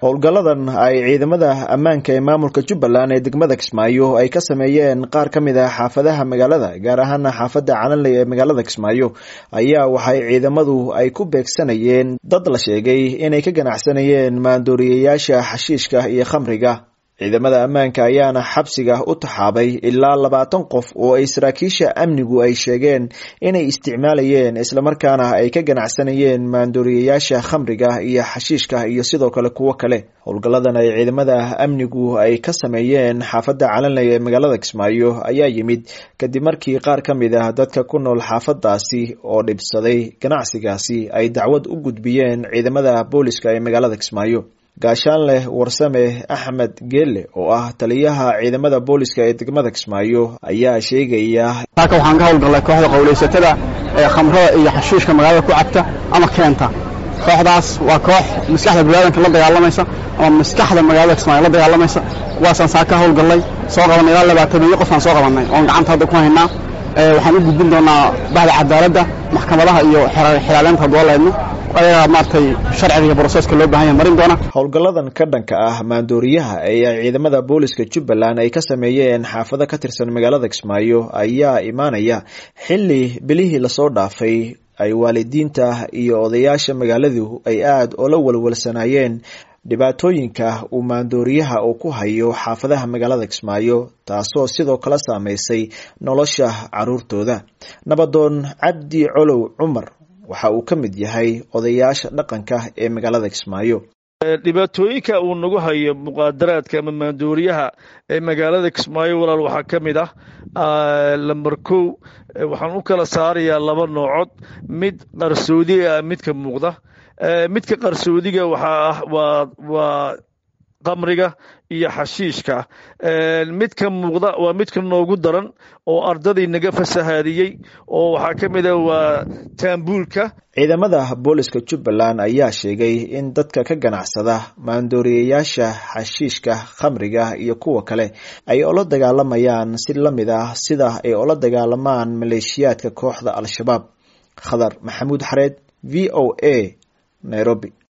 howlgaladan ay ciidamada ammaanka ee maamulka Jubbaland ee degmada Kismaayo ay ka sameeyeen qaar ka mid ah xaafadaha magaalada gaar ahaan xaafada Calanley ee magaalada Kismaayo ayaa waxay ciidamadu ay ku beegsanayeen dad la sheegay inay ka ganacsanayeen maandooriyeyaasha xashiishka iyo khamriga. ciidamada ammaanka ayaana xabsiga u taxaabay ilaa 20 qof oo ay saraakiisha amnigu ay sheegeen inay isticmaalayeen isla markaana ay ka ganacsanayeen maandooriyeyaasha khamriga iyo xashiishka iyo sidoo kale kuwa kale. howlgaladan ay ciidamada amnigu ay ka sameeyeen xaafada Calanley ee magaalada Kismaayo ayaa yimid kadib markii qaar ka mid ah dadka ku nool xaafadaasi oo dhibsaday ganacsigaasi ay dacwad u gudbiyeen ciidamada booliska ee magaalada Kismaayo. gaashaanle warsame Axmed Geelle oo ah taliyaha ciidamada booliska ee degmada Kismaayo ayaa sheegaya halka waxaan ka howlgalay kooxda qowleysatada ee khamrada iyo xashiishka magaalada ku cabta ama keenta. kooxdaas waa koox maskaxda bini'aadamka la dagaalamaysa ama maskaxda magaalada Kismaayo la dagaalamaysa. kuwaasaan ka howlgalay soo qabanay ilaa 20 qof aan soo qabanay oo gacanta hadda ku haynaa. waxaan u gudbin doonaa bahda cadaaladda maxkamadaha iyo xiraalinta dowladda ayaa maartay sharciga processka loo baahan yahay marin doona. howlgaladan ka dhanka ah maandooriyaha ee ciidamada booliska Jubbaland ay ka sameeyeen xaafado ka tirsan magaalada Kismaayo ayaa imaanaya xilli bilihii la soo dhaafay ay waalidiinta iyo odayaasha magaaladu ay aad oo walwalsanayeen dhibaatooyinka uu maandooriyaha uu ku hayo xaafadaha magaalada Kismaayo taasoo sidoo kale saameysay nolosha caruurtooda. nabadoon Cabdi Colow Cumar waxa uu ka mid yahay odayaasha dhaqanka ee magaalada Kismaayo. dhibaatooyinka uu nagu hayo muqaadaraadka ama maandooriyaha ee magaalada Kismaayo walaal waxaa ka mid ah lambar 1 waxaan u kala saarayaa 2 noocood, mid qarsoodi ah midka muuqda. midka qarsoodiga waa qamriga iyo xashiishka. midka muuqda waa midka noogu daran oo ardadii naga fasahaadiyay oo waxa kamid ah waa taambuulka. ciidamada booliska Jubbaland ayaa sheegay in dadka ka ganacsada maandooriyeyaasha xashiishka, khamriga iyo kuwa kale ay ula dagaalamayaan si lamid ah sida ay ula dagaalamaan maleeshiyaadka kooxda Al-Shabaab. Khadar Maxamuud Xareed, VOA, Nairobi.